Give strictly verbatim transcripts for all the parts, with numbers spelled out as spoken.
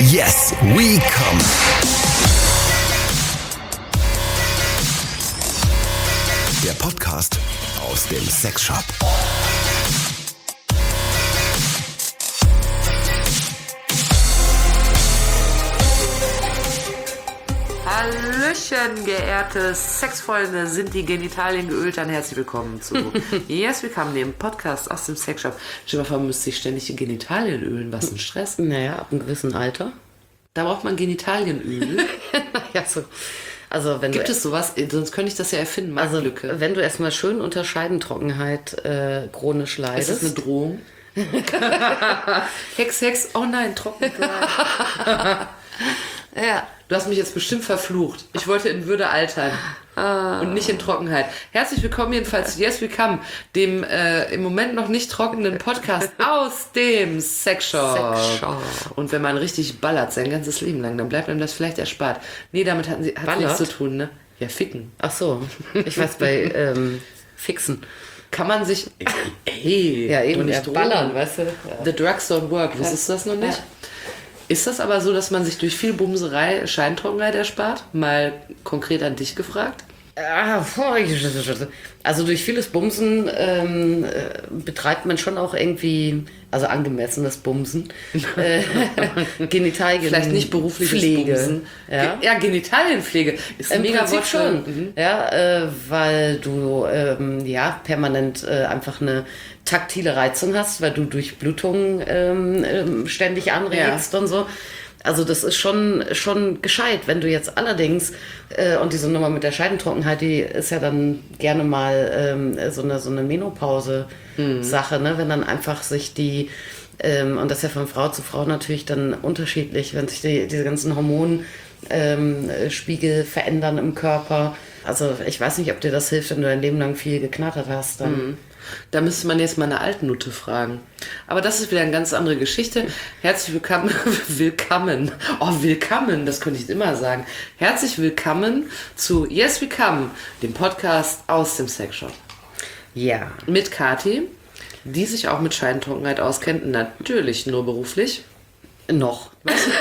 Yes, we come. Der Podcast aus dem Sexshop. Hallöchen, geehrte Sexfreunde, sind die Genitalien geölt? Dann herzlich willkommen zu Yes, we come, dem Podcast aus dem Sexshop. Stell dir mal vor, man müsste sich ständig die Genitalien ölen, was ein Stress. Naja, ab einem gewissen Alter. Da braucht man Genitalien-Öl. Ja, so. Also wenn Gibt du, es sowas? Sonst könnte ich das ja erfinden, also Marktlücke. wenn du erstmal schön unter Scheidentrockenheit äh, chronisch leidest. Ist das eine Drohung? Hex, Hex, oh nein, trocken. Ja. Du hast mich jetzt bestimmt verflucht. Ich wollte in Würde altern und nicht in Trockenheit. Herzlich willkommen jedenfalls zu Yes, we come, dem äh, im Moment noch nicht trockenen Podcast aus dem Sexshop. Sexshop. Und wenn man richtig ballert sein ganzes Leben lang, dann bleibt einem das vielleicht erspart. Nee, damit hatten sie, hat nichts zu tun, ne? Ja, ficken. Ach so, ich weiß bei ähm, Fixen. Kann man sich... Hey, Ja, eben, doch nicht ja, drogen. ballern, weißt du? Ja. The drugs don't work. Wusstest du das noch nicht? Ja. Ist das aber so, dass man sich durch viel Bumserei Scheintrockenheit erspart? Mal konkret an dich gefragt. Ah, Also durch vieles Bumsen ähm, äh, betreibt man schon auch irgendwie, also angemessenes Bumsen, äh, Genitalien. Vielleicht nicht berufliches Pflege. Bumsen. Ja, Ge- ja, Genitalienpflege ist ein Im mega Prinzip Wort für- schon, Mhm. ja, äh, weil du ähm, ja permanent äh, einfach eine taktile Reizung hast, weil du Durchblutung ähm, ähm, ständig anregst und so. Also das ist schon schon gescheit. Wenn du jetzt allerdings, äh, und diese Nummer mit der Scheidentrockenheit, die ist ja dann gerne mal ähm, so eine so eine Menopause-Sache, ne? Wenn dann einfach sich die, ähm, und das ist ja von Frau zu Frau natürlich dann unterschiedlich, wenn sich die, diese ganzen Hormonspiegel ähm, Spiegel verändern im Körper. Also ich weiß nicht, ob dir das hilft, wenn du dein Leben lang viel geknattert hast. Dann Mhm. Da müsste man jetzt mal eine Altnutte fragen. Aber das ist wieder eine ganz andere Geschichte. Herzlich willkommen. Willkommen. Oh, willkommen. Das könnte ich immer sagen. Herzlich willkommen zu Yes, we come, dem Podcast aus dem Sexshop. ja. Mit Kathi, die sich auch mit Scheintrockenheit auskennt. Natürlich nur beruflich. Noch.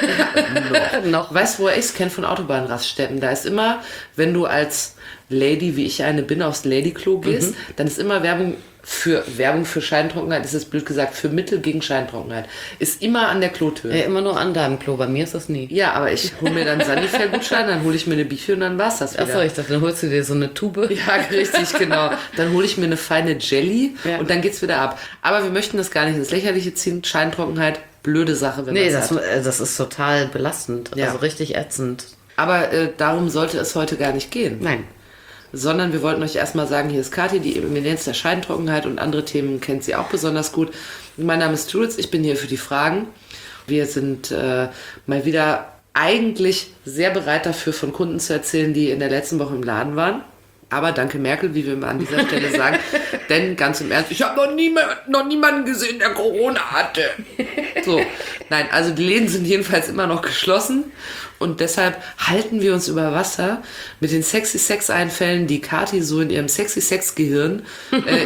Noch. Noch. Weißt du, wo ich es kenne? Von Autobahnraststätten. Da ist immer, wenn du als Lady, wie ich eine bin, aufs Ladyklo gehst, Mhm. dann ist immer Werbung für Werbung für Scheintrockenheit, das ist blöd gesagt, für Mittel gegen Scheintrockenheit. Ist immer an der Klotür. Ja, immer nur an deinem Klo. Bei mir ist das nie. Ja, aber ich hole mir dann Sanifair-Gutschein, dann hole ich mir eine Bifi und dann war's das wieder. Achso, ich dachte, dann holst du dir so eine Tube. Ja, richtig, genau. Dann hole ich mir eine feine Jelly Ja. und dann geht's wieder ab. Aber wir möchten das gar nicht ins Lächerliche ziehen. Scheintrockenheit, blöde Sache, wenn Nee, man das, hat. äh, das ist total belastend. Ja. Also richtig ätzend. Aber äh, darum sollte es heute gar nicht gehen. Nein. Sondern wir wollten euch erstmal sagen, hier ist Kathi, die Eminenz der Scheintrockenheit und andere Themen kennt sie auch besonders gut. Mein Name ist Jules, ich bin hier für die Fragen. Wir sind äh, mal wieder eigentlich sehr bereit dafür, von Kunden zu erzählen, die in der letzten Woche im Laden waren. Aber danke Merkel, wie wir an dieser Stelle sagen. Denn ganz im Ernst, ich habe noch, nie, noch niemanden gesehen, der Corona hatte. So, nein, also die Läden sind jedenfalls immer noch geschlossen. Und deshalb halten wir uns über Wasser mit den sexy Sex-Einfällen, die Kathi so in ihrem sexy Sex-Gehirn äh,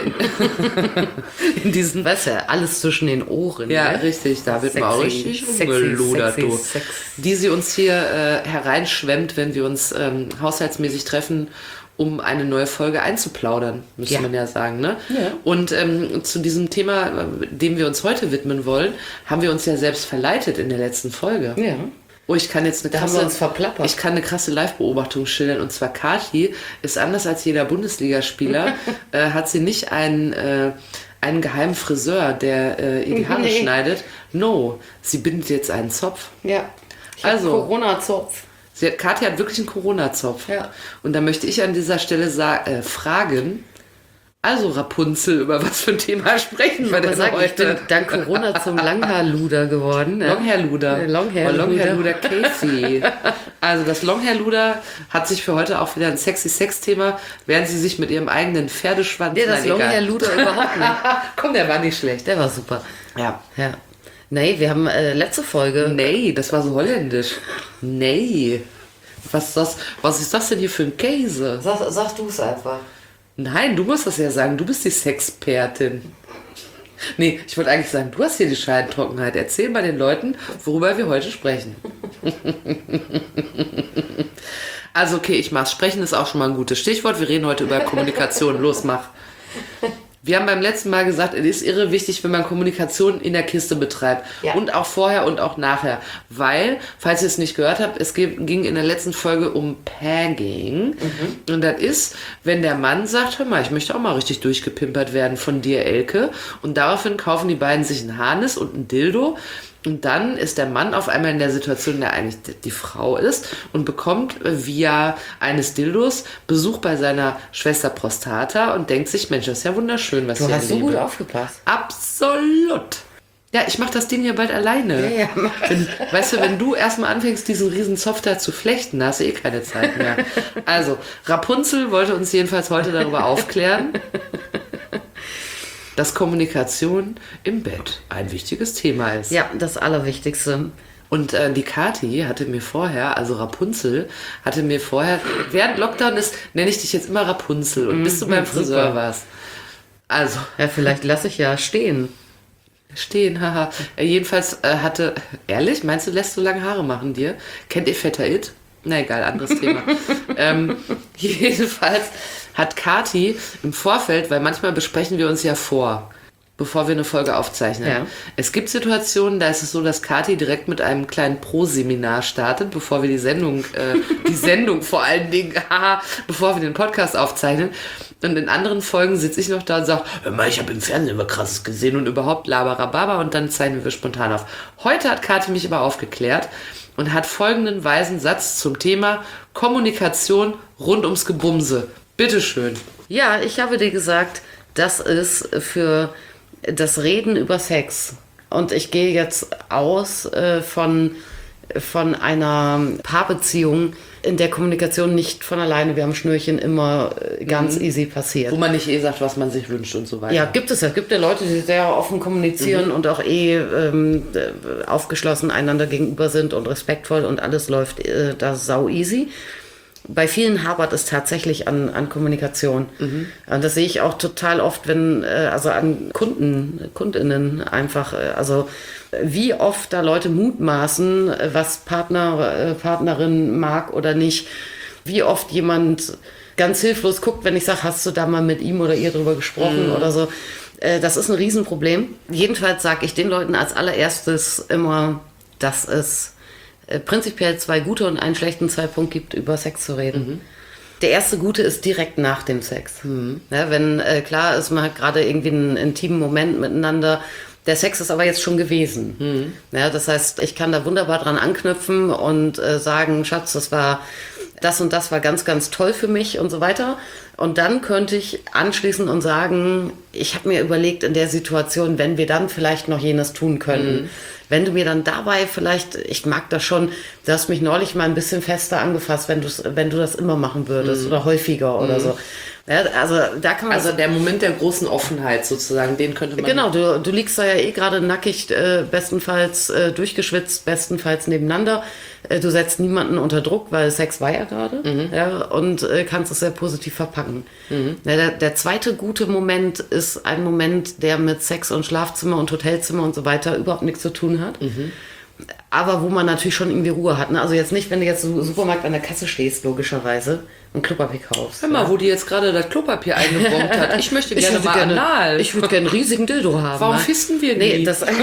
in diesen... Weißt du, alles zwischen den Ohren. Ja, ne? richtig, da wird man auch Sexy, richtig sexy, umgeludert, sexy, du. sex. Die sie uns hier äh, hereinschwemmt, wenn wir uns ähm, haushaltsmäßig treffen, um eine neue Folge einzuplaudern, müsste Ja. man ja sagen. Ne? Ja. Und ähm, zu diesem Thema, äh, dem wir uns heute widmen wollen, haben wir uns ja selbst verleitet in der letzten Folge. Ja. Oh, ich kann jetzt eine Da haben krasse, wir uns verplappert. ich kann eine krasse Live-Beobachtung schildern. Und zwar Kathi ist anders als jeder Bundesligaspieler, äh, hat sie nicht einen, äh, einen geheimen Friseur, der äh, ihr die Haare Nee. schneidet. No, sie bindet jetzt einen Zopf. Ja. Ich hab Also. Corona-Zopf. Sie hat, Kathi hat wirklich einen Corona-Zopf. Ja. Und da möchte ich an dieser Stelle sa- äh, fragen, also Rapunzel, über was für ein Thema sprechen wir Ich denn sagen, ich heute? bin dank Corona zum Langhaarluder geworden. Ne? Longhair-Luder. Äh, Longhair-Luder. Oh, Longhair-Luder Casey. Also das Longhair-Luder hat sich für heute auch wieder ein sexy Sex-Thema, während sie sich mit ihrem eigenen Pferdeschwanz... Ja, das Nein, egal. Longhaar-Luder überhaupt nicht. Komm, der war nicht schlecht. Der war super. Ja. Ja. Nee, wir haben äh, letzte Folge. Nee, das war so holländisch. Nee. Was ist das, was ist das denn hier für ein Käse? Sag, sag du es einfach. Nein, du musst das ja sagen. Du bist die Sexpertin. Nee, ich wollte eigentlich sagen, du hast hier die Scheidentrockenheit. Erzähl mal den Leuten, worüber wir heute sprechen. Also okay, ich mach's. Sprechen ist auch schon mal ein gutes Stichwort. Wir reden heute über Kommunikation. Los, mach. Wir haben beim letzten Mal gesagt, es ist irre wichtig, wenn man Kommunikation in der Kiste betreibt. Ja. Und auch vorher und auch nachher. Weil, falls ihr es nicht gehört habt, es ging in der letzten Folge um Pegging. Mhm. Und das ist, wenn der Mann sagt, hör mal, ich möchte auch mal richtig durchgepimpert werden von dir, Elke. Und daraufhin kaufen die beiden sich ein Harnis und ein Dildo. Und dann ist der Mann auf einmal in der Situation, in der eigentlich die Frau ist und bekommt via eines Dildos Besuch bei seiner Schwester Prostata und denkt sich, Mensch, das ist ja wunderschön, was ich erlebe. Du hast so gut aufgepasst. Absolut. Ja, ich mache das Ding ja bald alleine. Ja, ja, wenn, weißt du, wenn du erstmal anfängst, diesen riesen Zopf da zu flechten, da hast du eh keine Zeit mehr. Also, Rapunzel wollte uns jedenfalls heute darüber aufklären, dass Kommunikation im Bett ein wichtiges Thema ist. Ja, das Allerwichtigste. Und äh, die Kathi hatte mir vorher, also Rapunzel, hatte mir vorher, während Lockdown ist, nenne ich dich jetzt immer Rapunzel und mm, bis du beim Friseur super. warst. Also. Ja, vielleicht lasse ich ja stehen. Stehen, haha. Äh, jedenfalls äh, hatte, ehrlich, meinst du, lässt du lange Haare machen dir? Kennt ihr Vetter It? Na egal, anderes Thema. ähm, jedenfalls hat Kathi im Vorfeld, weil manchmal besprechen wir uns ja vor, bevor wir eine Folge aufzeichnen. Ja. Es gibt Situationen, da ist es so, dass Kathi direkt mit einem kleinen Pro-Seminar startet, bevor wir die Sendung, äh, die Sendung vor allen Dingen, haha, bevor wir den Podcast aufzeichnen. Und in anderen Folgen sitze ich noch da und sage, hör mal, ich habe im Fernsehen immer Krasses gesehen und überhaupt Labarababa und dann zeichnen wir spontan auf. Heute hat Kathi mich aber aufgeklärt und hat folgenden weisen Satz zum Thema Kommunikation rund ums Gebumse. Bitteschön. Ja, ich habe dir gesagt, das ist für das Reden über Sex. Und ich gehe jetzt aus äh, von, von einer Paarbeziehung, in der Kommunikation nicht von alleine, wir haben Schnürchen, immer ganz mhm. easy passiert. Wo man nicht eh sagt, was man sich wünscht und so weiter. Ja, gibt es ja. Es gibt ja Leute, die sehr offen kommunizieren mhm. und auch eh ähm, aufgeschlossen einander gegenüber sind und respektvoll und alles läuft äh, da sau easy. Bei vielen hapert es tatsächlich an, an Kommunikation. Mhm. Und das sehe ich auch total oft, wenn, also an Kunden, KundInnen einfach, also wie oft da Leute mutmaßen, was Partner, Partnerin mag oder nicht. Wie oft jemand ganz hilflos guckt, wenn ich sage, hast du da mal mit ihm oder ihr drüber gesprochen mhm. oder so. Das ist ein Riesenproblem. Jedenfalls sage ich den Leuten als allererstes immer, dass es prinzipiell zwei gute und einen schlechten Zeitpunkt gibt, über Sex zu reden. Mhm. Der erste gute ist direkt nach dem Sex. Mhm. Ja, wenn äh, klar ist, man hat gerade irgendwie einen intimen Moment miteinander, der Sex ist aber jetzt schon gewesen. Mhm. Ja, das heißt, ich kann da wunderbar dran anknüpfen und äh, sagen, Schatz, das war das und das war ganz, ganz toll für mich und so weiter. Und dann könnte ich anschließen und sagen, ich habe mir überlegt in der Situation, wenn wir dann vielleicht noch jenes tun können. Mhm. Wenn du mir dann dabei vielleicht, ich mag das schon, du hast mich neulich mal ein bisschen fester angefasst, wenn, wenn du das immer machen würdest mhm. oder häufiger oder mhm. so. Ja, also da kann man also der Moment der großen Offenheit sozusagen, den könnte man... Genau, du, du liegst da ja eh gerade nackig, äh, bestenfalls äh, durchgeschwitzt, bestenfalls nebeneinander. Äh, du setzt niemanden unter Druck, weil Sex war ja gerade mhm. ja, und äh, kannst es sehr positiv verpacken. Mhm. Ja, der, der zweite gute Moment ist ein Moment, der mit Sex und Schlafzimmer und Hotelzimmer und so weiter überhaupt nichts zu tun hat. Mhm. Aber wo man natürlich schon irgendwie Ruhe hat. Ne? Also jetzt nicht, wenn du jetzt im Supermarkt an der Kasse stehst, logischerweise, und Klopapier kaufst. Hör mal, ja. wo die jetzt gerade das Klopapier eingebombt hat. Ich möchte gerne ich mal gerne, anal. Ich würde gerne einen riesigen Dildo haben. Warum fisten wir nee, nie? Das,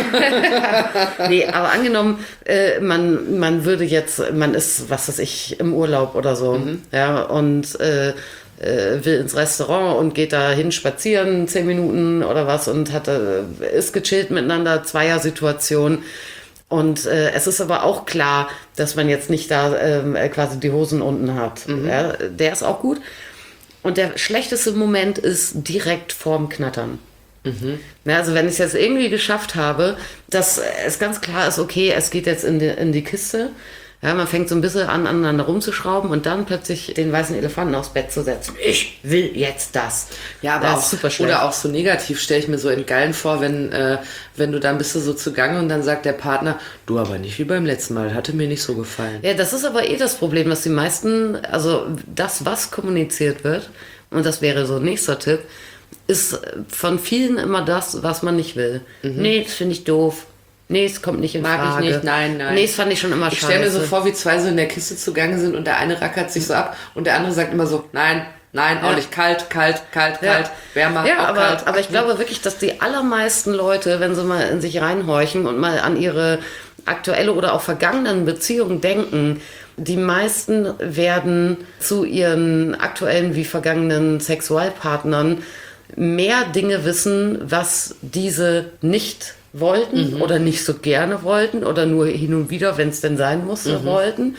nee, aber angenommen, äh, man, man würde jetzt, man ist, was weiß ich, im Urlaub oder so, mhm. ja, und äh, will ins Restaurant und geht da hin spazieren, zehn Minuten oder was und hat, ist gechillt miteinander, Zweier-Situation. Und äh, es ist aber auch klar, dass man jetzt nicht da ähm, quasi die Hosen unten hat. Mhm. Ja, der ist auch gut. Und der schlechteste Moment ist direkt vorm Knattern. Mhm. Ja, also wenn ich es jetzt irgendwie geschafft habe, dass es ganz klar ist, okay, es geht jetzt in die, in die Kiste. Ja, man fängt so ein bisschen an, aneinander rumzuschrauben und dann plötzlich den weißen Elefanten aufs Bett zu setzen. Ich will jetzt das. Ja, aber das auch, ist super schlecht. Oder auch so negativ stelle ich mir so entgeilen vor, wenn, äh, wenn du dann bist du so zugange und dann sagt der Partner, du aber nicht wie beim letzten Mal, hatte mir nicht so gefallen. Ja, das ist aber eh das Problem, dass die meisten, also das, was kommuniziert wird, und das wäre so ein nächster Tipp, ist von vielen immer das, was man nicht will. Mhm. Nee, das finde ich doof. Nee, es kommt nicht in Mag Frage. ich nicht, nein, nein. Nee, das fand ich schon immer ich scheiße. Ich stelle mir so vor, wie zwei so in der Kiste zugange sind und der eine rackert sich so ab und der andere sagt immer so, nein, nein, auch ja. nicht, kalt, kalt, kalt, ja. kalt, wärmer, ja, auch aber, kalt. aber ich glaube wirklich, dass die allermeisten Leute, wenn sie mal in sich reinhorchen und mal an ihre aktuelle oder auch vergangenen Beziehungen denken, die meisten werden zu ihren aktuellen wie vergangenen Sexualpartnern mehr Dinge wissen, was diese nicht wollten mhm. oder nicht so gerne wollten oder nur hin und wieder, wenn es denn sein musste, mhm. wollten,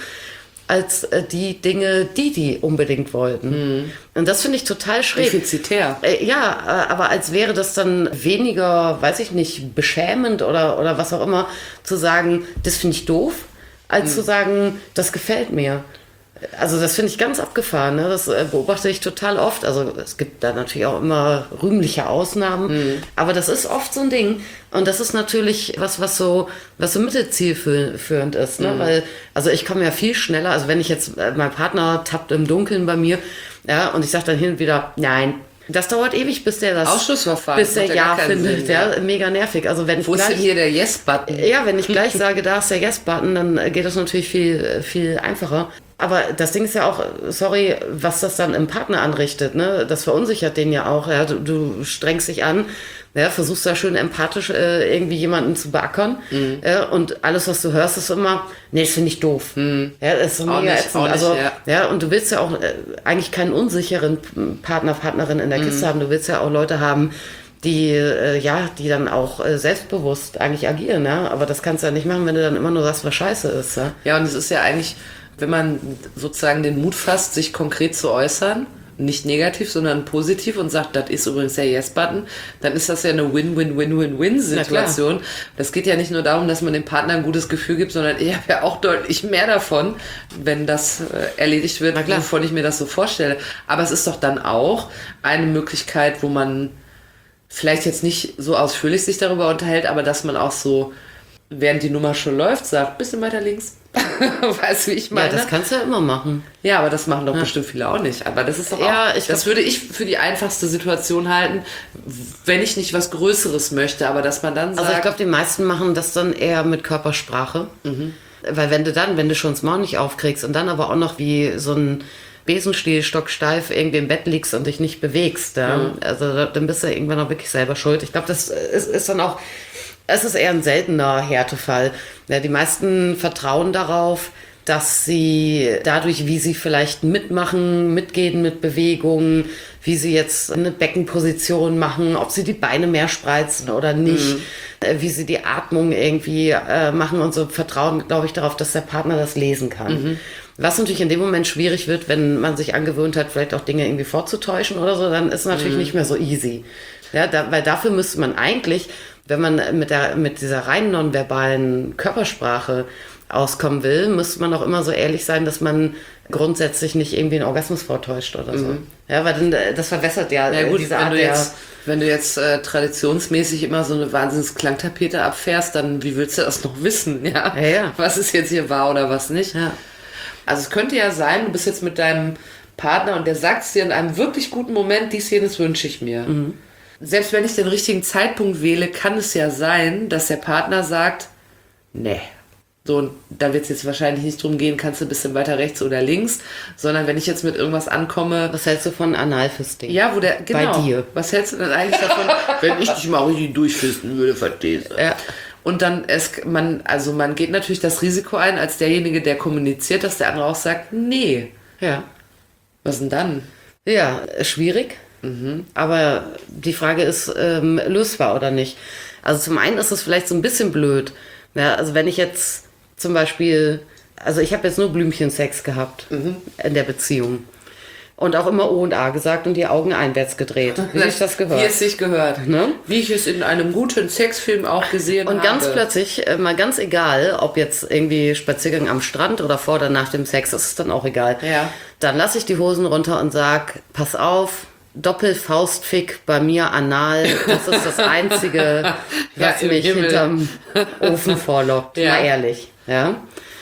als äh, die Dinge, die die unbedingt wollten. Mhm. Und das finde ich total schräg. Defizitär. Äh, ja, äh, aber als wäre das dann weniger, weiß ich nicht, beschämend oder, oder was auch immer, zu sagen, das finde ich doof, als mhm. zu sagen, das gefällt mir. Also das finde ich ganz abgefahren, ne? Das äh, beobachte ich total oft. Also es gibt da natürlich auch immer rühmliche Ausnahmen, mhm. aber das ist oft so ein Ding. Und das ist natürlich was, was so, was so mittelzielführend ist, ne? Mhm. Weil, also ich komme ja viel schneller, also wenn ich jetzt, äh, mein Partner tappt im Dunkeln bei mir, ja, und ich sage dann hin und wieder, nein. Das dauert ewig, bis der das Ausschussverfahren, bis der Ja findet. Sinn, ja. ja, mega nervig. Also wenn ich Wo gleich, ist denn hier der Yes-Button? Ja, wenn ich gleich sage, da ist der Yes-Button, dann geht das natürlich viel, viel einfacher. Aber das Ding ist ja auch, sorry, was das dann im Partner anrichtet, ne? Das verunsichert den ja auch. Ja? Du, du strengst dich an, ja, versuchst da schön empathisch äh, irgendwie jemanden zu beackern. Mhm. Ja, und alles, was du hörst, ist immer, nee, das finde ich doof. Mhm. Ja, das ist so mega ätzend. Also, ja. ja, und du willst ja auch äh, eigentlich keinen unsicheren Partner, Partnerin in der mhm. Kiste haben. Du willst ja auch Leute haben, die, äh, ja, die dann auch äh, selbstbewusst eigentlich agieren. Ja? Aber das kannst du ja nicht machen, wenn du dann immer nur sagst, was scheiße ist. Ja, ja, und es ist ja eigentlich, wenn man sozusagen den Mut fasst, sich konkret zu äußern, nicht negativ, sondern positiv und sagt, das ist übrigens der Yes-Button, dann ist das ja eine Win-Win-Win-Win-Win-Situation. Das geht ja nicht nur darum, dass man dem Partner ein gutes Gefühl gibt, sondern ich habe ja auch deutlich mehr davon, wenn das äh, erledigt wird, wovon ich mir das so vorstelle. Aber es ist doch dann auch eine Möglichkeit, wo man vielleicht jetzt nicht so ausführlich sich darüber unterhält, aber dass man auch so, während die Nummer schon läuft, sagt, bisschen weiter links. Weißt du, wie ich meine? Ja, das kannst du ja immer machen. Ja, aber das machen doch ja. bestimmt viele auch nicht. Aber das ist doch auch, ja, ich das glaub, würde ich für die einfachste Situation halten, wenn ich nicht was Größeres möchte, aber dass man dann sagt... Also ich glaube, die meisten machen das dann eher mit Körpersprache. Mhm. Weil wenn du dann, wenn du schon das Maul nicht aufkriegst und dann aber auch noch wie so ein Besenstiel stocksteif irgendwie im Bett liegst und dich nicht bewegst, ja? Mhm. Also dann bist du irgendwann auch wirklich selber schuld. Ich glaube, das ist, ist dann auch... Es ist eher ein seltener Härtefall. Ja, die meisten vertrauen darauf, dass sie dadurch, wie sie vielleicht mitmachen, mitgehen mit Bewegungen, wie sie jetzt eine Beckenposition machen, ob sie die Beine mehr spreizen oder nicht, mhm. wie sie die Atmung irgendwie äh, machen und so, vertrauen, glaube ich, darauf, dass der Partner das lesen kann. Mhm. Was natürlich in dem Moment schwierig wird, wenn man sich angewöhnt hat, vielleicht auch Dinge irgendwie vorzutäuschen oder so, dann ist es natürlich mhm. nicht mehr so easy. Ja, da, weil dafür müsste man eigentlich, wenn man mit der mit dieser rein nonverbalen Körpersprache auskommen will, müsste man auch immer so ehrlich sein, dass man grundsätzlich nicht irgendwie einen Orgasmus vortäuscht oder so. Mhm. Ja, weil dann, das verwässert ja, ja gut, diese wenn Art du der... Jetzt, wenn du jetzt äh, traditionsmäßig immer so eine wahnsinns Klangtapete abfährst, dann wie willst du das noch wissen? Ja? Ja, ja. Was ist jetzt hier wahr oder was nicht? Ja. Also es könnte ja sein, du bist jetzt mit deinem Partner und der sagt es dir in einem wirklich guten Moment, dies, jenes wünsche ich mir. Mhm. Selbst wenn ich den richtigen Zeitpunkt wähle, kann es ja sein, dass der Partner sagt, nee. So, und da wird es jetzt wahrscheinlich nicht drum gehen, kannst du ein bisschen weiter rechts oder links, sondern wenn ich jetzt mit irgendwas ankomme... Was hältst du von Analfisting? Ja, wo der, genau. Bei dir. Was hältst du denn eigentlich davon, wenn ich dich mal richtig durchfisten würde, verstehst du? Ja. Und dann, es, man, also man geht natürlich das Risiko ein, als derjenige, der kommuniziert, dass der andere auch sagt, nee. Ja. Was denn dann? Ja, schwierig. Mhm. Aber die Frage ist, ähm, lösbar oder nicht. Also zum einen ist es vielleicht so ein bisschen blöd. Ja, also wenn ich jetzt zum Beispiel, also ich habe jetzt nur Blümchensex gehabt mhm. in der Beziehung. Und auch immer O und A gesagt und die Augen einwärts gedreht. Wie ich das gehört. Wie es sich gehört. Ne? Wie ich es in einem guten Sexfilm auch gesehen und habe. Und ganz plötzlich, äh, mal ganz egal, ob jetzt irgendwie Spaziergang am Strand oder vor oder nach dem Sex, das ist dann auch egal. Ja. Dann lasse ich die Hosen runter und sag, pass auf, Doppelfaustfick bei mir anal, das ist das Einzige, was ja, mich Himmel. hinterm Ofen vorlockt, ja. Mal ehrlich. Ja.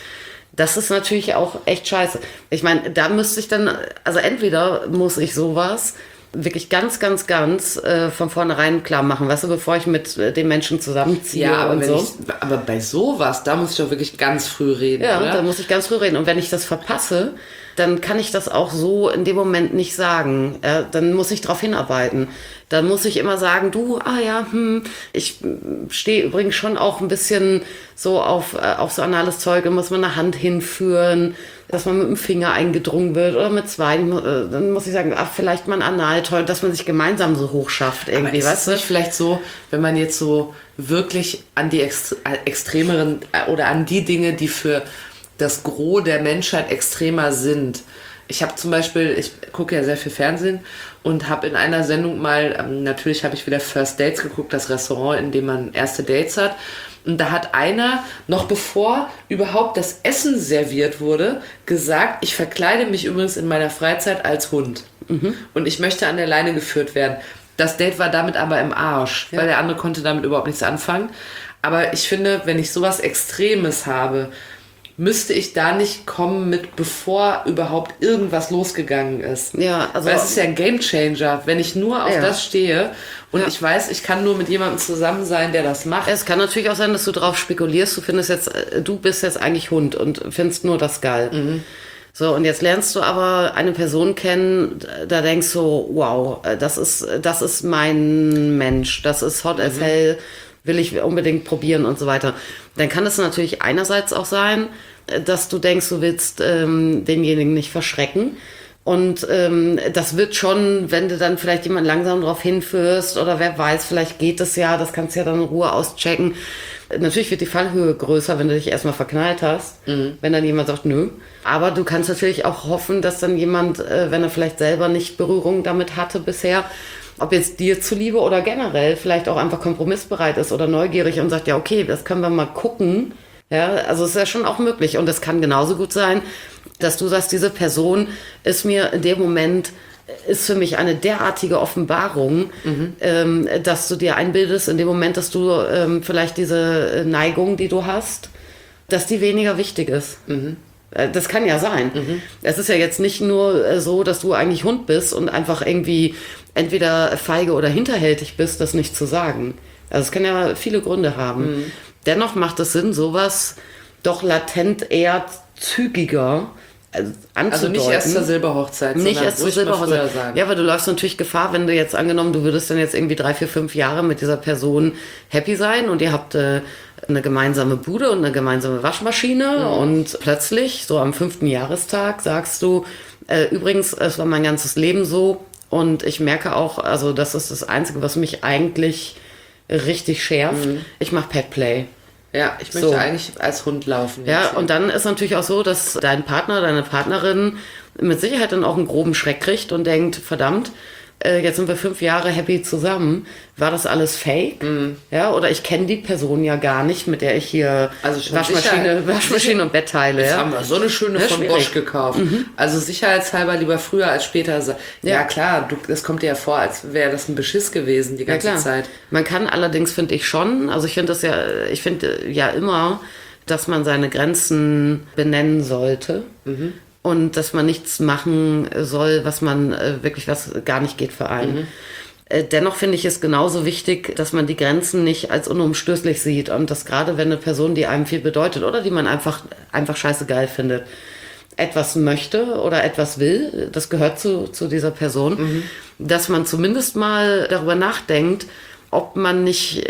Das ist natürlich auch echt scheiße. Ich meine, da müsste ich dann, also entweder muss ich sowas wirklich ganz, ganz, ganz äh, von vornherein klar machen, weißt du, bevor ich mit äh, den Menschen zusammenziehe Ja, aber, und wenn so. ich, aber bei sowas, da muss ich doch wirklich ganz früh reden, Ja, oder? da muss ich ganz früh reden. Und wenn ich das verpasse, dann kann ich das auch so in dem Moment nicht sagen. Ja, dann muss ich darauf hinarbeiten. Dann muss ich immer sagen, du, ah ja, hm, ich stehe übrigens schon auch ein bisschen so auf, äh, auf so anales Zeug, da muss man eine Hand hinführen, dass man mit dem Finger eingedrungen wird oder mit zwei. Dann muss ich sagen, ach, vielleicht mal ein Analtoy, dass man sich gemeinsam so hoch schafft irgendwie, Aber ist weißt es du? nicht vielleicht so, wenn man jetzt so wirklich an die Ext extremeren oder an die Dinge, die für das Gros der Menschheit extremer sind. Ich habe zum Beispiel, ich gucke ja sehr viel Fernsehen und habe in einer Sendung mal, ähm, natürlich habe ich wieder First Dates geguckt, das Restaurant, in dem man erste Dates hat. Und da hat einer, noch bevor überhaupt das Essen serviert wurde, gesagt, ich verkleide mich übrigens in meiner Freizeit als Hund. Mhm. Und ich möchte an der Leine geführt werden. Das Date war damit aber im Arsch, ja. Weil der andere konnte damit überhaupt nichts anfangen. Aber ich finde, wenn ich sowas Extremes habe, müsste ich da nicht kommen mit, bevor überhaupt irgendwas losgegangen ist. Ja, also weil es ist ja ein Gamechanger, wenn ich nur auf ja. das stehe und ja. ich weiß, ich kann nur mit jemandem zusammen sein, der das macht. Es kann natürlich auch sein, dass du drauf spekulierst, du findest jetzt, du bist jetzt eigentlich Hund und findest nur das geil. Mhm. So, und jetzt lernst du aber eine Person kennen, da denkst du, wow, das ist, das ist mein Mensch, das ist hot as hell, will ich unbedingt probieren und so weiter. Dann kann es natürlich einerseits auch sein, dass du denkst, du willst ähm, denjenigen nicht verschrecken. Und ähm, das wird schon, wenn du dann vielleicht jemanden langsam drauf hinführst oder wer weiß, vielleicht geht es ja, das kannst du ja dann in Ruhe auschecken. Natürlich wird die Fallhöhe größer, wenn du dich erstmal verknallt hast, mhm. wenn dann jemand sagt, nö. Aber du kannst natürlich auch hoffen, dass dann jemand, äh, wenn er vielleicht selber nicht Berührung damit hatte bisher, ob jetzt dir zuliebe oder generell vielleicht auch einfach kompromissbereit ist oder neugierig und sagt, ja okay, das können wir mal gucken. Ja, also es ist ja schon auch möglich. Und es kann genauso gut sein, dass du sagst, diese Person ist mir in dem Moment, ist für mich eine derartige Offenbarung, mhm. ähm, dass du dir einbildest, in dem Moment, dass du ähm, vielleicht diese Neigung, die du hast, dass die weniger wichtig ist. Mhm. Das kann ja sein. Mhm. Es ist ja jetzt nicht nur so, dass du eigentlich Hund bist und einfach irgendwie entweder feige oder hinterhältig bist, das nicht zu sagen. Also es kann ja viele Gründe haben. Mhm. Dennoch macht es Sinn, sowas doch latent eher zügiger anzudeuten. Also nicht erst zur Silberhochzeit, nicht erst zur Silberhochzeit. Sagen. Ja, weil du läufst natürlich Gefahr, wenn du jetzt angenommen, du würdest dann jetzt irgendwie drei, vier, fünf Jahre mit dieser Person happy sein und ihr habt äh, eine gemeinsame Bude und eine gemeinsame Waschmaschine mhm. und plötzlich, so am fünften Jahrestag, sagst du, äh, übrigens, es war mein ganzes Leben so und ich merke auch, also das ist das Einzige, was mich eigentlich richtig schärft. Mhm. Ich mache Petplay. Ja, ich möchte so. eigentlich als Hund laufen. Ja, und dann ist natürlich auch so, dass dein Partner, deine Partnerin mit Sicherheit dann auch einen groben Schreck kriegt und denkt, verdammt, äh, jetzt sind wir fünf Jahre happy zusammen. War das alles fake? Mhm. Ja, oder ich kenne die Person ja gar nicht, mit der ich hier also Waschmaschine, Waschmaschine und Bett teile. Jetzt ja. haben wir so eine schöne ja, von Bosch gekauft. Mhm. Also sicherheitshalber lieber früher als später. Ja, ja klar, du, das kommt dir ja vor, als wäre das ein Beschiss gewesen die ganze ja, Zeit. Man kann allerdings, finde ich schon, also ich finde das ja, ich finde ja immer, dass man seine Grenzen benennen sollte. Mhm. Und dass man nichts machen soll, was man äh, wirklich, was gar nicht geht für einen. Mhm. Äh, dennoch finde ich es genauso wichtig, dass man die Grenzen nicht als unumstößlich sieht. Und dass gerade wenn eine Person, die einem viel bedeutet oder die man einfach, einfach scheiße geil findet, etwas möchte oder etwas will, das gehört zu, zu dieser Person, mhm. dass man zumindest mal darüber nachdenkt, ob man nicht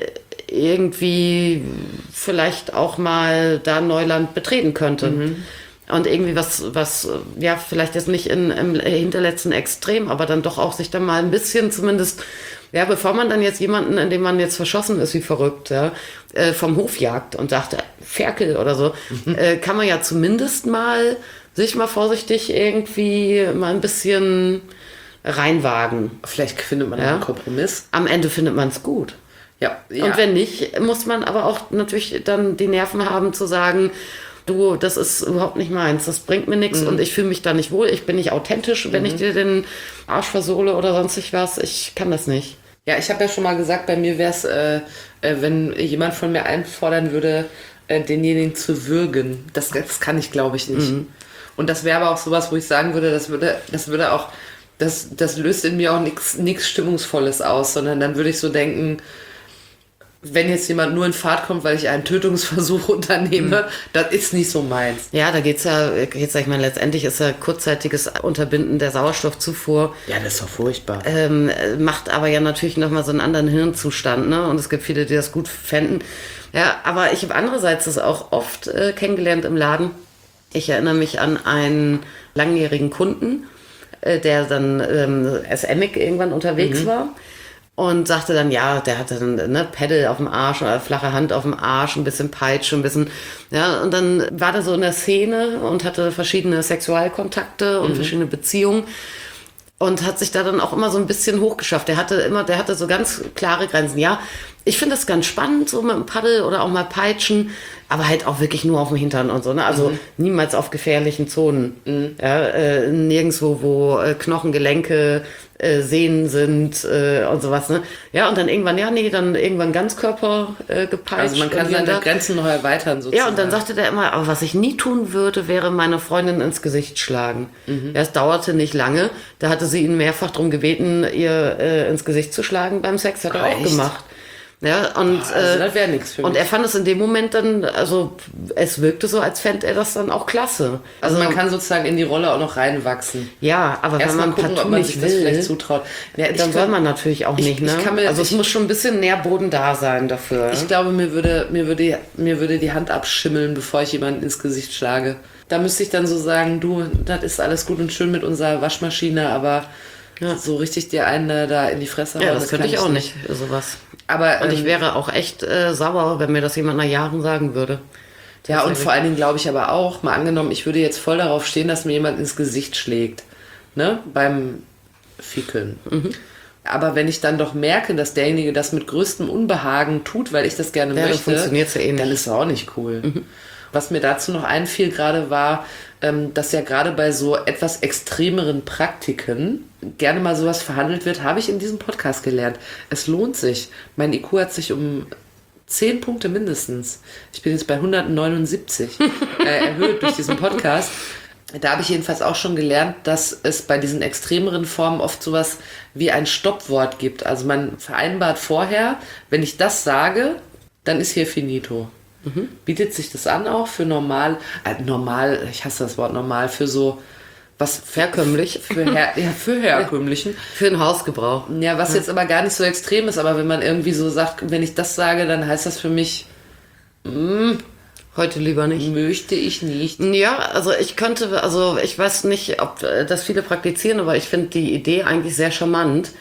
irgendwie vielleicht auch mal da Neuland betreten könnte. Mhm. Und irgendwie was, was, ja, vielleicht jetzt nicht in, im hinterletzten Extrem, aber dann doch auch sich dann mal ein bisschen zumindest, ja, bevor man dann jetzt jemanden, in dem man jetzt verschossen ist, wie verrückt, ja, äh, vom Hof jagt und sagt, Ferkel oder so, mhm. äh, kann man ja zumindest mal sich mal vorsichtig irgendwie mal ein bisschen reinwagen. Vielleicht findet man ja? einen Kompromiss. Am Ende findet man es gut. Ja, ja. Und wenn nicht, muss man aber auch natürlich dann die Nerven haben zu sagen, du, das ist überhaupt nicht meins, das bringt mir nichts mhm. und ich fühle mich da nicht wohl, ich bin nicht authentisch, wenn mhm. ich dir den Arsch versohle oder sonstig was, ich kann das nicht. Ja, ich habe ja schon mal gesagt, bei mir wäre es, äh, äh, wenn jemand von mir einfordern würde, äh, denjenigen zu würgen. Das, das kann ich, glaube ich, nicht. Mhm. Und das wäre aber auch sowas, wo ich sagen würde, das würde, das würde auch das, das löst in mir auch nichts Stimmungsvolles aus, sondern dann würde ich so denken, wenn jetzt jemand nur in Fahrt kommt, weil ich einen Tötungsversuch unternehme, mhm. das ist nicht so meins. Ja, da geht's ja, jetzt sag ich mal, letztendlich ist ja kurzzeitiges Unterbinden der Sauerstoffzufuhr. Ja, das ist doch furchtbar. Ähm, macht aber ja natürlich nochmal so einen anderen Hirnzustand, ne? Und es gibt viele, die das gut fänden. Ja, aber ich habe andererseits das auch oft äh, kennengelernt im Laden. Ich erinnere mich an einen langjährigen Kunden, äh, der dann ähm, S M-ig irgendwann unterwegs mhm. war. Und sagte dann, ja, der hatte dann ne, Pedal auf dem Arsch oder flache Hand auf dem Arsch, ein bisschen Peitsche, ein bisschen, ja, und dann war der so in der Szene und hatte verschiedene Sexualkontakte und mhm. verschiedene Beziehungen und hat sich da dann auch immer so ein bisschen hochgeschafft. Der hatte immer, der hatte so ganz klare Grenzen. Ja, ich finde das ganz spannend, so mit dem Paddel oder auch mal Peitschen, aber halt auch wirklich nur auf dem Hintern und so, ne? Also mhm. niemals auf gefährlichen Zonen. Mhm. Ja, äh, nirgendwo, wo äh, Knochen, Gelenke, äh, Sehnen sind äh, und sowas, ne? Ja, und dann irgendwann, ja, nee, dann irgendwann Ganzkörper äh, gepeitscht. Also man kann seine da. Grenzen noch erweitern sozusagen. Ja, und dann sagte der immer, aber was ich nie tun würde, wäre meine Freundin ins Gesicht schlagen. Mhm. Ja, es dauerte nicht lange. Da hatte sie ihn mehrfach darum gebeten, ihr äh, ins Gesicht zu schlagen beim Sex. Hat er auch gemacht. Ja, und, oh, also das wäre nichts für mich. Und er fand es in dem Moment dann, also es wirkte so, als fände er das dann auch klasse. Also, also man kann sozusagen in die Rolle auch noch reinwachsen. Ja, aber erst wenn man gucken, partout ob man nicht sich will, das vielleicht zutraut. Ja, dann kann, soll man natürlich auch ich, nicht, ne? Ich kann mir, also ich, es muss schon ein bisschen Nährboden da sein dafür. Ich glaube, mir würde, mir würde, mir würde die Hand abschimmeln, bevor ich jemanden ins Gesicht schlage. Da müsste ich dann so sagen, du, das ist alles gut und schön mit unserer Waschmaschine, aber ja. so richtig dir einen da in die Fresse hauen. Ja, das, das könnte ich auch nicht, sowas. Aber, und ich wäre auch echt äh, sauer, wenn mir das jemand nach Jahren sagen würde. Ja, und vor allen Dingen glaube ich aber auch, mal angenommen, ich würde jetzt voll darauf stehen, dass mir jemand ins Gesicht schlägt, ne, beim Fickeln. Mhm. Aber wenn ich dann doch merke, dass derjenige das mit größtem Unbehagen tut, weil ich das gerne ja, möchte, ja eh dann ist es auch nicht cool. Mhm. Was mir dazu noch einfiel gerade war, ähm, dass ja gerade bei so etwas extremeren Praktiken gerne mal sowas verhandelt wird, habe ich in diesem Podcast gelernt. Es lohnt sich. Mein I Q hat sich um zehn Punkte mindestens. Ich bin jetzt bei hundertneunundsiebzig äh, erhöht durch diesen Podcast. Da habe ich jedenfalls auch schon gelernt, dass es bei diesen extremeren Formen oft sowas wie ein Stoppwort gibt. Also man vereinbart vorher, wenn ich das sage, dann ist hier finito. Mhm. Bietet sich das an auch für normal, äh, normal, ich hasse das Wort normal, für so, was herkömmlich, für, her, ja, für herkömmlichen. Für den Hausgebrauch. Ja, was ja. jetzt aber gar nicht so extrem ist, aber wenn man irgendwie so sagt, wenn ich das sage, dann heißt das für mich, mh, heute lieber nicht. Möchte ich nicht. Ja, also ich könnte, also ich weiß nicht, ob das viele praktizieren, aber ich finde die Idee eigentlich sehr charmant,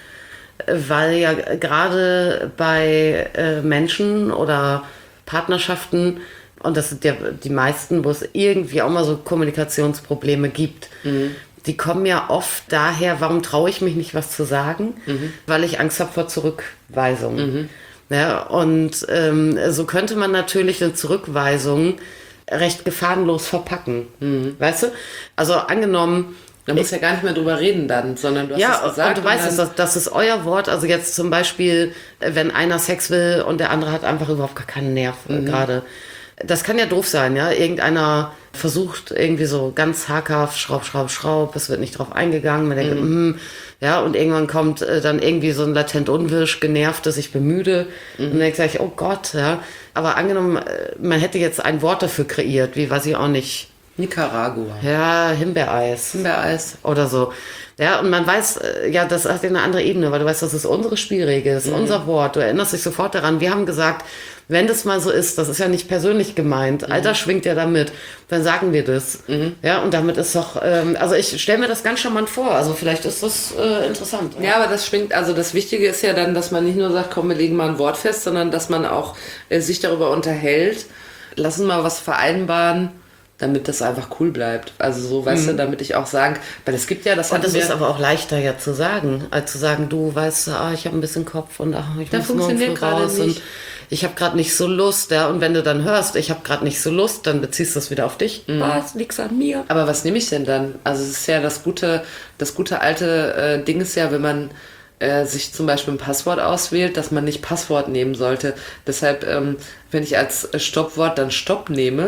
weil ja gerade bei äh, Menschen oder Partnerschaften, und das sind ja die meisten, wo es irgendwie auch mal so Kommunikationsprobleme gibt, mhm. die kommen ja oft daher, warum traue ich mich nicht, was zu sagen? Mhm. Weil ich Angst habe vor Zurückweisung. Mhm. Ja, und ähm, so könnte man natürlich eine Zurückweisung recht gefahrenlos verpacken. Mhm. Weißt du? Also angenommen... Da muss ja gar nicht mehr drüber reden dann, sondern du hast ja, es gesagt. Und du weißt, es, das, das ist euer Wort. Also jetzt zum Beispiel, wenn einer Sex will und der andere hat einfach überhaupt gar keinen Nerv mhm. gerade. Das kann ja doof sein, ja. Irgendeiner versucht irgendwie so ganz hakhaft, schraub, schraub, schraub, es wird nicht drauf eingegangen. Man denkt, mhm. mm, ja, und irgendwann kommt äh, dann irgendwie so ein latent Unwirsch, genervt, ich bin müde. Mhm. Und dann denke ich, oh Gott, ja. Aber angenommen, man hätte jetzt ein Wort dafür kreiert, wie weiß ich auch nicht. Nicaragua. Ja, Himbeereis. Himbeereis. Oder so. Ja, und man weiß, ja, das hat eine andere Ebene, weil du weißt, das ist unsere Spielregel, das ist mhm. unser Wort. Du erinnerst dich sofort daran. Wir haben gesagt, wenn das mal so ist, das ist ja nicht persönlich gemeint, mhm. Alter schwingt ja damit, dann sagen wir das. Mhm. Ja, und damit ist doch, ähm, also ich stelle mir das ganz charmant vor, also vielleicht ist das äh, interessant. Ja, aber das schwingt, also das Wichtige ist ja dann, dass man nicht nur sagt, komm, wir legen mal ein Wort fest, sondern dass man auch äh, sich darüber unterhält, lassen mal was vereinbaren, damit das einfach cool bleibt. Also so, weißt mhm. du, damit ich auch sagen, weil es gibt ja, das und das ist aber auch leichter ja zu sagen, als zu sagen, du weißt, ah, ich habe ein bisschen Kopf und ach, ich da muss funktioniert gerade raus nicht. Und ich habe gerade nicht so Lust, ja, und wenn du dann hörst, ich habe gerade nicht so Lust, dann beziehst du das wieder auf dich. Mhm. Was, liegt's an mir? Aber was nehme ich denn dann? Also es ist ja das gute, das gute alte äh, Ding ist ja, wenn man äh, sich zum Beispiel ein Passwort auswählt, dass man nicht Passwort nehmen sollte. Deshalb, ähm, wenn ich als Stoppwort dann Stopp nehme,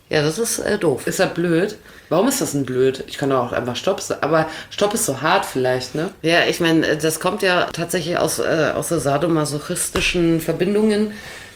Ja, das ist äh, doof. Ist das blöd? Warum ist das denn blöd? Ich kann doch auch einfach Stopp sagen. Aber Stopp ist so hart vielleicht, ne? Ja, ich meine, das kommt ja tatsächlich aus, äh, aus so sadomasochistischen Verbindungen.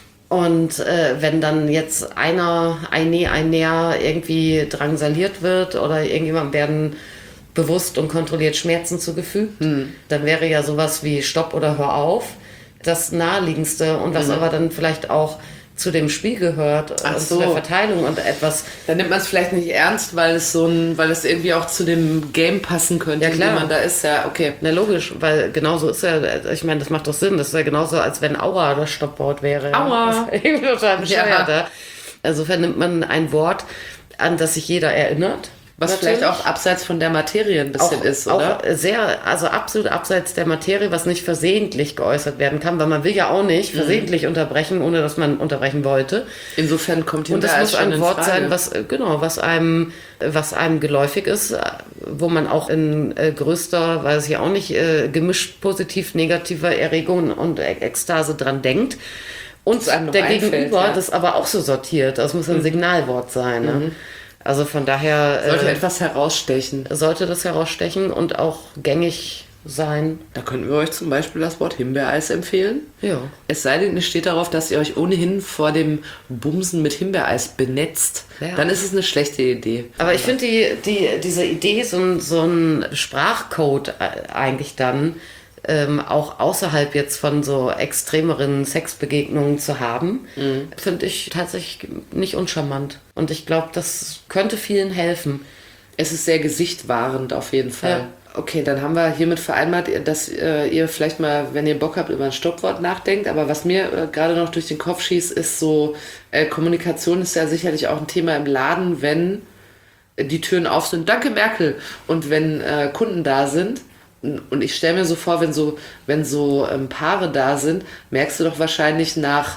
Und äh, wenn dann jetzt einer, ein Nee, ein Näher irgendwie drangsaliert wird oder irgendjemandem werden bewusst und kontrolliert Schmerzen zugefügt, hm. dann wäre ja sowas wie Stopp oder Hör auf das Naheliegendste. Und was mhm. aber dann vielleicht auch zu dem Spiel gehört, Ach und so. zu der Verteilung und etwas. Dann nimmt man es vielleicht nicht ernst, weil es so ein, weil es irgendwie auch zu dem Game passen könnte, Ja, klar. in dem man da ist. Ja, okay. Na logisch, weil genauso ist ja, ich meine, das macht doch Sinn. Das ist ja genauso, als wenn Aua das Stoppwort wäre. Aua. Das ist irgendwie total bescheuert. Ja. Insofern nimmt man ein Wort, an das sich jeder erinnert. Was Natürlich. vielleicht auch abseits von der Materie ein bisschen auch, ist, oder? Auch sehr, also absolut abseits der Materie, was nicht versehentlich geäußert werden kann, weil man will ja auch nicht versehentlich mhm. unterbrechen, ohne dass man unterbrechen wollte. Insofern kommt Und das muss ein Wort Frage. sein, was genau, was einem, was einem geläufig ist, wo man auch in äh, größter, weiß ich auch nicht, äh, gemischt positiv negativer Erregung und Ekstase dran denkt. Und der einfällt, Gegenüber ja. das aber auch so sortiert. Das muss ein mhm. Signalwort sein. Ne? Mhm. Also von daher sollte äh, etwas herausstechen. Sollte das herausstechen und auch gängig sein. Da könnten wir euch zum Beispiel das Wort Himbeereis empfehlen. Ja. Es sei denn, es steht darauf, dass ihr euch ohnehin vor dem Bumsen mit Himbeereis benetzt. Ja. Dann ist es eine schlechte Idee. Aber ich finde die, die, diese Idee, so ein, so ein Sprachcode eigentlich dann ähm, auch außerhalb jetzt von so extremeren Sexbegegnungen zu haben, mhm. finde ich tatsächlich nicht uncharmant. Und ich glaube, das könnte vielen helfen. Es ist sehr gesichtwahrend auf jeden Fall. Ja. Okay, dann haben wir hiermit vereinbart, dass äh, ihr vielleicht mal, wenn ihr Bock habt, über ein Stoppwort nachdenkt. Aber was mir äh, gerade noch durch den Kopf schießt, ist so, äh, Kommunikation ist ja sicherlich auch ein Thema im Laden, wenn die Türen auf sind. Danke, Merkel. Und wenn äh, Kunden da sind. Und ich stelle mir so vor, wenn so, wenn so ähm, Paare da sind, merkst du doch wahrscheinlich nach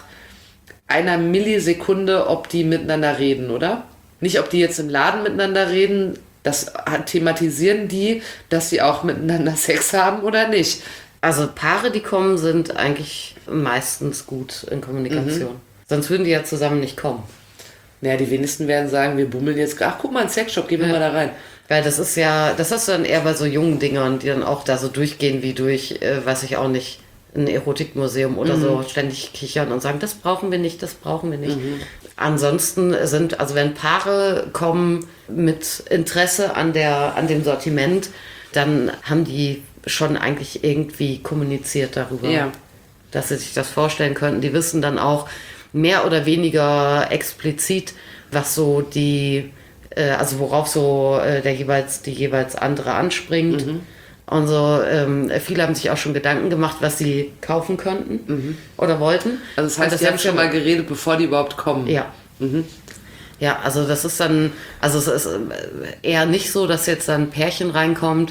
einer Millisekunde, ob die miteinander reden, oder? Nicht, ob die jetzt im Laden miteinander reden, das thematisieren die, dass sie auch miteinander Sex haben oder nicht. Also Paare, die kommen, sind eigentlich meistens gut in Kommunikation. Mhm. Sonst würden die ja zusammen nicht kommen. Naja, die wenigsten werden sagen, wir bummeln jetzt, ach guck mal, ein Sexshop, gehen wir ja. mal da rein. Weil das ist ja, das hast du dann eher bei so jungen Dingern, die dann auch da so durchgehen wie durch, äh, weiß ich auch nicht, ein Erotikmuseum oder mhm. so, ständig kichern und sagen, das brauchen wir nicht, das brauchen wir nicht. Mhm. Ansonsten sind, also wenn Paare kommen mit Interesse an der, an dem Sortiment, dann haben die schon eigentlich irgendwie kommuniziert darüber, ja. dass sie sich das vorstellen könnten. Die wissen dann auch mehr oder weniger explizit, was so die, äh, also worauf so äh, der jeweils, die jeweils andere anspringt. Mhm. Und so, ähm, viele haben sich auch schon Gedanken gemacht, was sie kaufen könnten mhm. oder wollten. Also das heißt, das die haben schon mal geredet, bevor die überhaupt kommen. Ja. Mhm. Ja, also das ist dann, also es ist eher nicht so, dass jetzt dann ein Pärchen reinkommt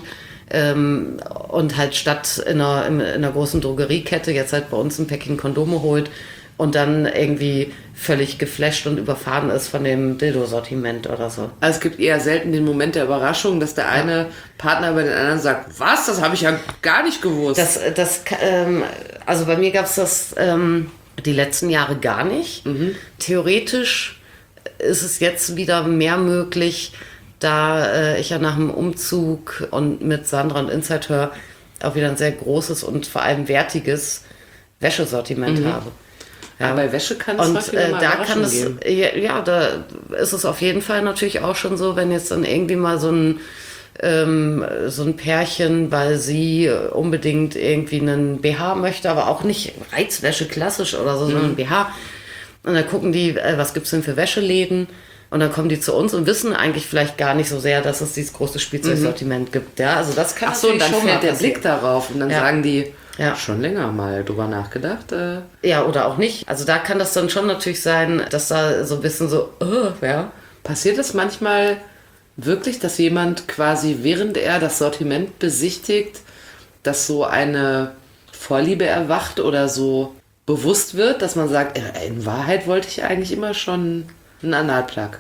ähm, und halt statt in einer, in einer großen Drogeriekette jetzt halt bei uns ein Päckchen Kondome holt und dann irgendwie völlig geflasht und überfahren ist von dem Dildo-Sortiment oder so. Also es gibt eher selten den Moment der Überraschung, dass der eine ja. Partner bei den anderen sagt, was, das habe ich ja gar nicht gewusst. Das, das, ähm, also bei mir gab es das ähm, die letzten Jahre gar nicht. Mhm. Theoretisch ist es jetzt wieder mehr möglich, da äh, ich ja nach dem Umzug und mit Sandra und Inside Her auch wieder ein sehr großes und vor allem wertiges Wäschesortiment mhm. habe. Ja, bei Wäsche kann es und äh, da kann es geben. Ja, ja, da ist es auf jeden Fall natürlich auch schon so, wenn jetzt dann irgendwie mal so ein ähm, so ein Pärchen, weil sie unbedingt irgendwie einen B H möchte, aber auch nicht Reizwäsche klassisch oder so, mhm. sondern ein B H. Und dann gucken die, äh, was gibt's denn für Wäscheläden? Und dann kommen die zu uns und wissen eigentlich vielleicht gar nicht so sehr, dass es dieses große Spielzeugsortiment mhm. gibt. Ja, also das kann Ach so, und dann schon fällt der passieren. Blick darauf und dann ja. sagen die, ja. schon länger mal drüber nachgedacht. Äh. Ja, oder auch nicht. Also da kann das dann schon natürlich sein, dass da so ein bisschen so, uh, ja. Passiert es manchmal wirklich, dass jemand quasi, während er das Sortiment besichtigt, dass so eine Vorliebe erwacht oder so bewusst wird, dass man sagt, in Wahrheit wollte ich eigentlich immer schon einen Analplug?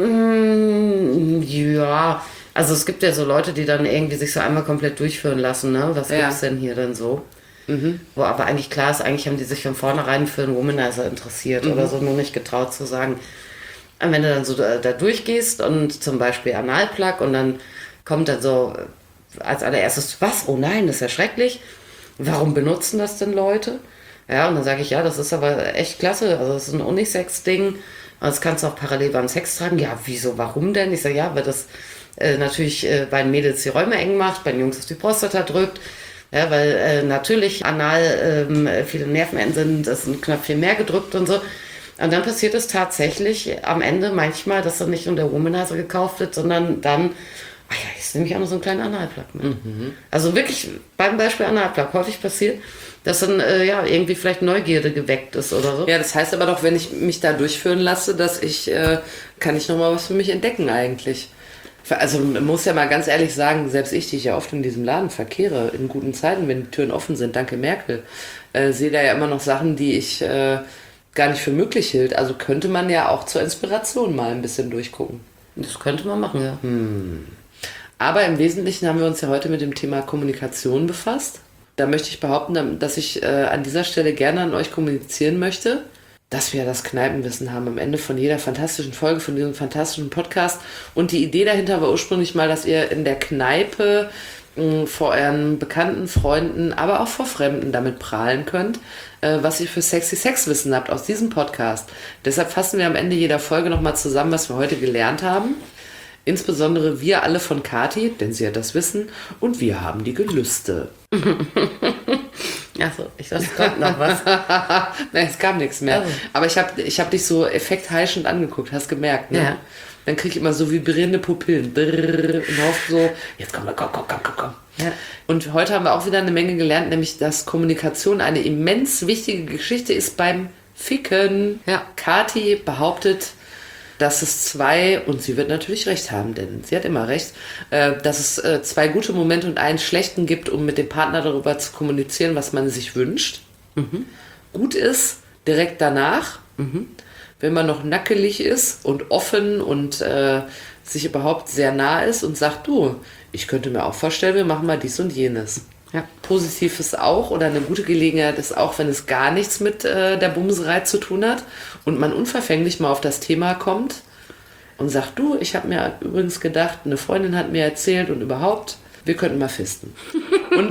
Mm, ja, also es gibt ja so Leute, die dann irgendwie sich so einmal komplett durchführen lassen, ne? Was ja. gibt's denn hier denn so? Mhm. Wo aber eigentlich klar ist, eigentlich haben die sich von vornherein für einen Womanizer interessiert mhm. oder so, nur nicht getraut zu sagen. Und wenn du dann so da, da durchgehst und zum Beispiel Analplug und dann kommt dann so als allererstes, was? Oh nein, das ist ja schrecklich. Warum benutzen das denn Leute? Ja, und dann sage ich, ja, das ist aber echt klasse. Also das ist ein Unisex-Ding. Das kannst du auch parallel beim Sex tragen. Ja, wieso, warum denn? Ich sage, ja, weil das äh, natürlich äh, bei den Mädels die Räume eng macht, bei den Jungs ist die Prostata drückt. Ja, weil äh, natürlich anal äh, viele Nervenenden sind, ist ein Knöpfchen mehr gedrückt und so. Und dann passiert es tatsächlich am Ende manchmal, dass dann nicht nur der Womanizer gekauft wird, sondern dann, ach ja, jetzt nehme ich auch noch so einen kleinen Analplug mit. Mhm. Also wirklich beim Beispiel Analplug häufig passiert, dass dann äh, ja irgendwie vielleicht Neugierde geweckt ist oder so. Ja, das heißt aber doch, wenn ich mich da durchführen lasse, dass ich, äh, kann ich nochmal was für mich entdecken eigentlich. Also man muss ja mal ganz ehrlich sagen, selbst ich, die ich ja oft in diesem Laden verkehre, in guten Zeiten, wenn die Türen offen sind, danke Merkel, äh, sehe da ja immer noch Sachen, die ich äh, gar nicht für möglich hielt. Also könnte man ja auch zur Inspiration mal ein bisschen durchgucken. Das könnte man machen, ja. Hm. Aber im Wesentlichen haben wir uns ja heute mit dem Thema Kommunikation befasst. Da möchte ich behaupten, dass ich äh, an dieser Stelle gerne an euch kommunizieren möchte, dass wir das Kneipenwissen haben am Ende von jeder fantastischen Folge, von diesem fantastischen Podcast. Und die Idee dahinter war ursprünglich mal, dass ihr in der Kneipe mh, vor euren Bekannten, Freunden, aber auch vor Fremden damit prahlen könnt, äh, was ihr für sexy Sexwissen habt aus diesem Podcast. Deshalb fassen wir am Ende jeder Folge nochmal zusammen, was wir heute gelernt haben. Insbesondere wir alle von Kathi, denn sie hat das Wissen, und wir haben die Gelüste. Achso, ich dachte, es kommt noch was. Nein, es kam nichts mehr. Also. Aber ich habe ich hab dich so effektheischend angeguckt, hast gemerkt, ne? Ja. Dann kriege ich immer so vibrierende Pupillen. Brrr, und hoffe so, jetzt komm, komm, komm, komm, komm, komm. Ja. Und heute haben wir auch wieder eine Menge gelernt, nämlich, dass Kommunikation eine immens wichtige Geschichte ist beim Ficken. Ja. Kathi behauptet, dass es zwei, und sie wird natürlich recht haben, denn sie hat immer recht, äh, dass es äh, zwei gute Momente und einen schlechten gibt, um mit dem Partner darüber zu kommunizieren, was man sich wünscht. Mhm. Gut ist direkt danach, mhm. wenn man noch nackelig ist und offen und äh, sich überhaupt sehr nah ist und sagt, du, ich könnte mir auch vorstellen, wir machen mal dies und jenes. Ja. Positiv ist auch, oder eine gute Gelegenheit ist auch, wenn es gar nichts mit äh, der Bumserei zu tun hat und man unverfänglich mal auf das Thema kommt und sagt, du, ich habe mir übrigens gedacht, eine Freundin hat mir erzählt und überhaupt, wir könnten mal fisten. Und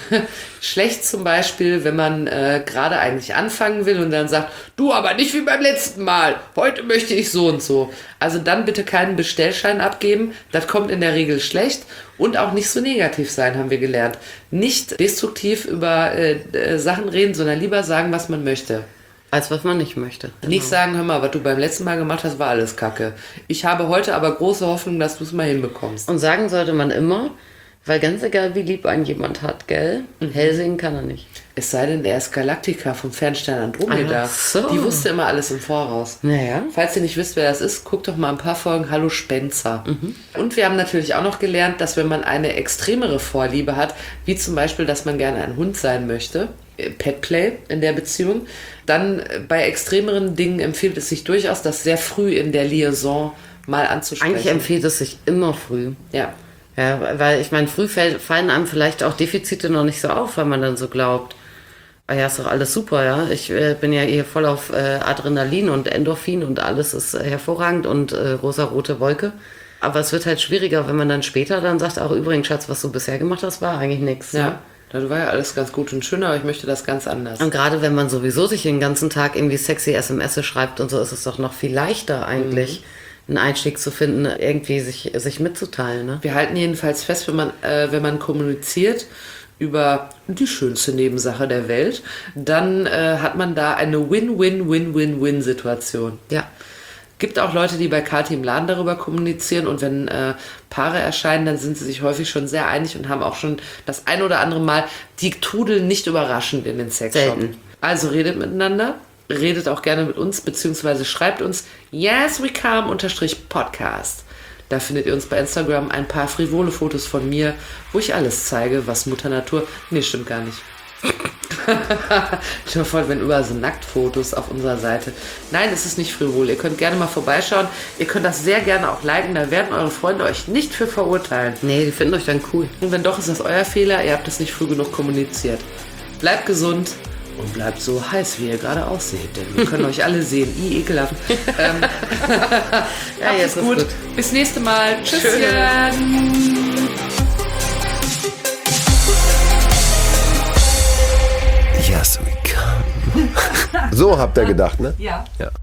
schlecht zum Beispiel, wenn man äh, gerade eigentlich anfangen will und dann sagt, du, aber nicht wie beim letzten Mal, heute möchte ich so und so. Also dann bitte keinen Bestellschein abgeben, das kommt in der Regel schlecht und auch nicht so negativ sein, haben wir gelernt. Nicht destruktiv über äh, äh, Sachen reden, sondern lieber sagen, was man möchte. Als was man nicht möchte. Genau. Nicht sagen, hör mal, was du beim letzten Mal gemacht hast, war alles Kacke. Ich habe heute aber große Hoffnung, dass du es mal hinbekommst. Und sagen sollte man immer, weil ganz egal, wie lieb einen jemand hat, gell? Mhm. Hell sehen kann er nicht. Es sei denn, er ist Galactica vom Fernstern Andromeda. So. Die wusste immer alles im Voraus. Naja. Falls ihr nicht wisst, wer das ist, guckt doch mal ein paar Folgen Hallo Spencer. Mhm. Und wir haben natürlich auch noch gelernt, dass wenn man eine extremere Vorliebe hat, wie zum Beispiel, dass man gerne ein Hund sein möchte, Petplay in der Beziehung, dann bei extremeren Dingen empfiehlt es sich durchaus, das sehr früh in der Liaison mal anzusprechen. Eigentlich empfiehlt es sich immer früh. Ja. Ja, weil ich meine, früh fallen einem vielleicht auch Defizite noch nicht so auf, weil man dann so glaubt, ah ja, ist doch alles super, ja. Ich äh, bin ja hier voll auf äh, Adrenalin und Endorphin und alles ist äh, hervorragend und äh, rosa-rote Wolke. Aber es wird halt schwieriger, wenn man dann später dann sagt, auch übrigens, Schatz, was du bisher gemacht hast, war eigentlich nichts. Ja. Ne? Das war ja alles ganz gut und schön, aber ich möchte das ganz anders. Und gerade wenn man sowieso sich den ganzen Tag irgendwie sexy S M S schreibt und so, ist es doch noch viel leichter eigentlich, mhm. einen Einstieg zu finden, irgendwie sich, sich mitzuteilen. Ne? Wir halten jedenfalls fest, wenn man, äh, wenn man kommuniziert über die schönste Nebensache der Welt, dann äh, hat man da eine Win-Win-Win-Win-Win-Situation. Ja. Gibt auch Leute, die bei Kathi im Laden darüber kommunizieren und wenn äh, Paare erscheinen, dann sind sie sich häufig schon sehr einig und haben auch schon das ein oder andere Mal die Tudeln nicht überraschend in den Sexshop. Selten. Also redet miteinander, redet auch gerne mit uns, beziehungsweise schreibt uns yes we come unterstrich Podcast. Da findet ihr uns bei Instagram ein paar frivole Fotos von mir, wo ich alles zeige, was Mutter Natur... Nee, stimmt gar nicht. Stell dir vor, wenn überall so Nacktfotos auf unserer Seite. Nein, es ist nicht frivol. Ihr könnt gerne mal vorbeischauen. Ihr könnt das sehr gerne auch liken. Da werden eure Freunde euch nicht für verurteilen. Nee, die finden euch dann cool. Und wenn doch, ist das euer Fehler. Ihr habt es nicht früh genug kommuniziert. Bleibt gesund Und bleibt so heiß, wie ihr gerade ausseht. Denn wir können euch alle sehen. I, ekelhaft. ähm, Ja, habt jetzt es ist gut. gut. Bis nächste Mal. Tschüss. Yes, we come. So habt ihr gedacht, ne? Ja. Ja.